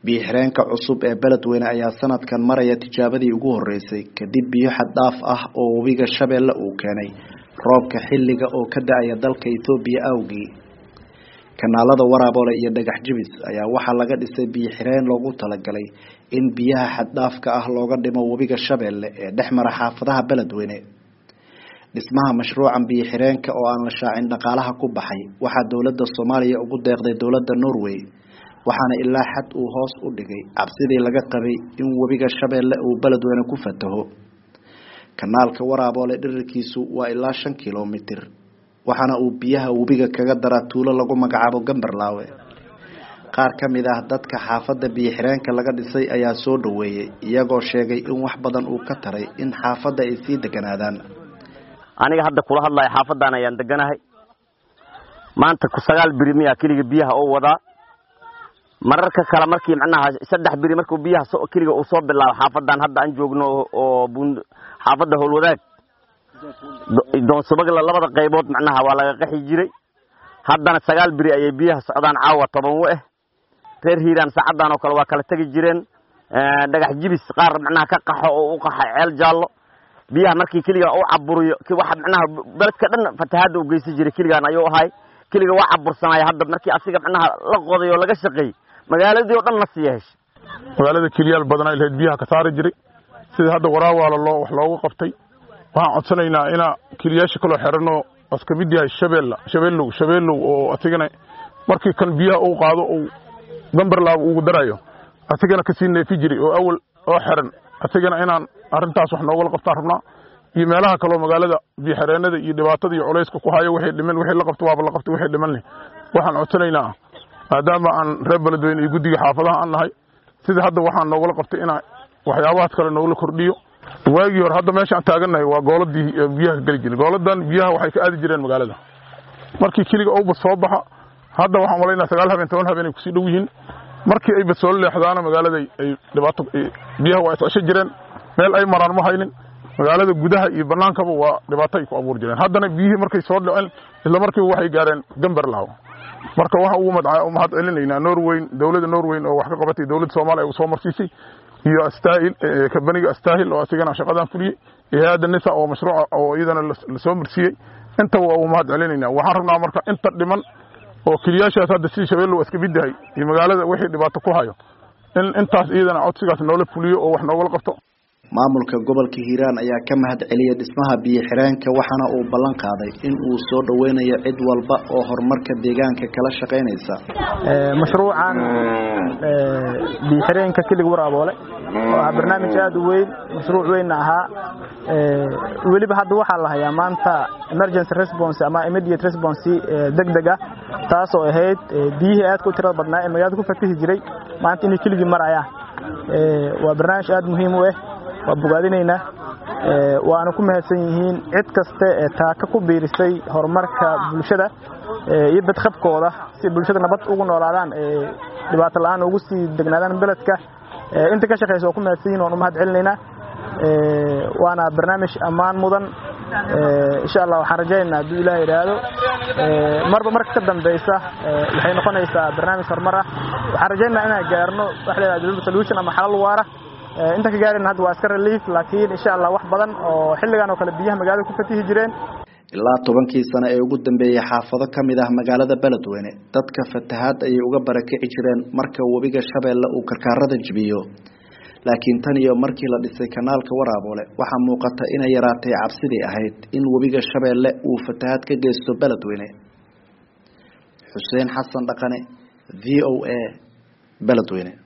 biyo-xireenka cusub ee beledweyne ayaa sanadkan maraya tijaabadii ugu horeysay kadib biyo xad dhaaf ah oo webiga Shabeelle uu keenay roobka xilliga oo ka da'aya dalka Itoobiya awgii. kanaalada Waraabole iyo Dhagax Jibis ayaa waxaa laga dhisay biyo-xireen loogu talagalay in biyaha xad dhaafka ah looga dhimo webiga Shabeelle ee dhexmara xaafadaha beledweyne. dhismaha mashruucan biyo-xireenka oo aan la shaacin dhaqaalaha ku baxay waxaa dowladda Soomaaliya ugu deeqday dowladda Norway, waxaana ilaa xad uu hoos u dhigay cabsidii laga qabay in webiga Shabeelle uu beledweyne ku fataho. kanaalka Waraabole dhirirkiisu waa ilaa 5 kiiloomitir, waxaana uu biyaha webiga kaga daraa tuulo lagu magacaabo Gambarlaawe. qaar ka mid ah dadka xaafadda biyo-xireenka laga dhisay ayaa soo dhaweeyay, iyagoo sheegay in wax badan uu ka taray in xaafadda ay sii deganaadaan. aniga hadda kula hadlayo xaafadan ayaan deganahay maanta ku 9 biri miya kaliya biyaha oo wada mararka kala markii macnaha 3 biri markuu biyaha soo kaliya uu soo bilaabo xaafadan hadda aan joogno oo xaafada Howlwadaag doon sabagla labada qaybood macnaha waa laga qaxi jiray haddana 9 biri ayay biyaha socdaan caawa 10 reer Hiiraan saacadan oo kale waa kala tagi jireen Dhagax Jibis qaar macnaha ka qaxo oo u qaxay ceel jaallo biyaha markii kaliya uu caburiyo ki waxa macnaha beledka dhan fatahaad u geysan jiray kaliyan ayuu ahay kaliya waa cabursanay hadda markii asiga macnaha la qodayo laga shaqeey magaaladii oo dhan la siiyay magaalada kaliyaal badan ay leeyahay biyaha ka saari jiray sida hadda Waraabole wax loogu qabtay waxaan codsanaynaa ina kaliyaasha kala xirano aska mid yahay Shabeello oo asigana markii kan biyaha uu qaado oo Gambarlaawe ugu darayo asigana ka siinay fijiri oo awal oo xiran asigana inaan arintaas wax nooga qabtaan rabnaa iyo meelaha kale magaalada biyo-xireenada iyo dhibaatada iyo culayska ku hayo wixii dhiman wixii la qabto waaba la qabto wixii dhiman waxaan codsanaynaa maadaama aan reer beledweyne iyo guddiga xaafadaha aan nahay sida hadda waxaan nooga qabtay in waxyaabahaas kale nooga kordhiyo waagii hore hadda meesha aan taaganahay waa gooladii biyaha gali jiray gooladan biyaha waxay ka aadi jireen magaalada markii kaliya uu soo baxa hadda waxaan walaynaa 9 habeen 10 habeen ay ku sii dhow yihiin markii ay soo leexdaana magaalada ay dhibaato biyaha waa isasha jireen meel ay maraan ma haynin magaalada gudaha iyo banaankaba waa dhibaato ay ku abuur jireen haddana biyihii markay soo dhaceen isla markii waxay gaareen Gambarlaawe marka waxa uu mahad celinayna Norway dawladda Norway oo wax ka qabatay dawladda Soomaaliya oo soo marsiisay iyo Astaahil kabaniga Astaahil oo asigana shaqadan fuliyay hay'adda NISA oo mashruuca oo iyadana la soo marsiiyay inta waa uu mahad celinayna waxaan rabnaa marka inta dhiman oo kaliyaashaas hadda si Shabeelle iska bidahay iyo magaalada wixii dhibaato ku hayo in intaas iyadana codsigaas noola fuliyo oo wax nooga qabto. maamulka gobolka Hiiraan ayaa ka mahad celiyay dhismaha biyo-xireenka waxaana uu ballan qaaday in uu soo dhaweynayo cid walba oo horumarka deegaanka kala shaqeynaysa. mashruucan biyo-xireenka kaliya Waraabole waa barnaamij aad u weyn mashruuc weyn ahaa waliba hadda waxa la hayaa maanta emergency response ama immediate response degdega taas oo ahayd biyihii aad ku tirada badnaa ee magaalada ku fatahi jiray maanta inay kaliya maraya waa barnaamij aad muhiim u ah waa bogaadinayna waana ku mahadsan yihiin cid kasta ee taaka ku biirisay horumarka bulshada iyo badqabkooda si bulshada nabad ugu noolaadaan dhibaato la'aan ugu sii degnaadaan beledka inta ka shaqeyso oo ku mahadsan yihiin oo mahad celinayna waana barnaamij amaan mudan insha Allah waxaan rajaynaynaa haddii Ilaahay yiraahdo marka ka dambaysa waxay noqonaysaa barnaamij horumar ah waxaan rajaynaynaa inaan gaarno wax la yiraahdo solution ama xal waara inta ka gaarin hadda waa iska relief laakiin insha Allah wax badan oo xilligan oo kale biyaha magaalada ku fatihi jireen ilaa 10 sano ee ugu dambeeyay xaafado kamid ah magaalada beledweyne dadka fatahaad ay uga barakici jireen marka webiga Shabeelle uu karkaarada jibiyo laakiin tan iyo markii la dhisay kanaalka Waraabole waxa muuqata in ay yaraatay cabsidii ahayd in webiga Shabeelle uu fatahaad ka geysto beledweyne. Xuseen Xasan Dhaqane VOA beledweyne.